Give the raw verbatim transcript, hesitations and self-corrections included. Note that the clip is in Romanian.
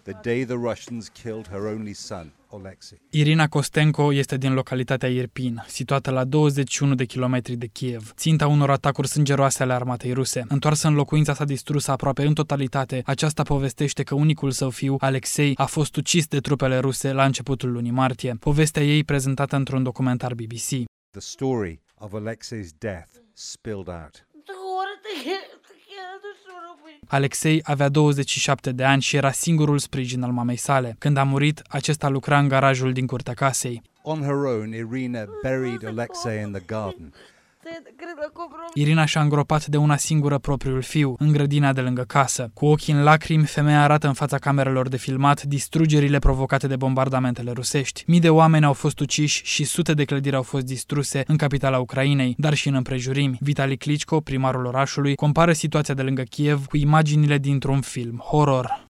the day the Russians killed her only son, Alexei. Irina Kostenko este din localitatea Irpin, situată la douăzeci și unu de kilometri de Kiev, ținta unor atacuri sângeroase ale armatei ruse. Întoarsă în locuința sa distrusă aproape în totalitate, aceasta povestește că unicul său fiu, Alexei, a fost ucis de trupele ruse la începutul lunii martie. Povestea ei prezentată într-un documentar B B C. The story of Alexei's death spilled out. Alexei avea douăzeci și șapte de ani și era singurul sprijin al mamei sale. Când a murit, acesta lucra în garajul din curtea casei. On her own, Irina buried Alexei in the garden. Irina și-a îngropat de una singură propriul fiu, în grădina de lângă casă. Cu ochii în lacrimi, femeia arată în fața camerelor de filmat distrugerile provocate de bombardamentele rusești. Mii de oameni au fost uciși și sute de clădiri au fost distruse în capitala Ucrainei, dar și în împrejurimi. Vitali Klitschko, primarul orașului, compară situația de lângă Kiev cu imaginile dintr-un film horror.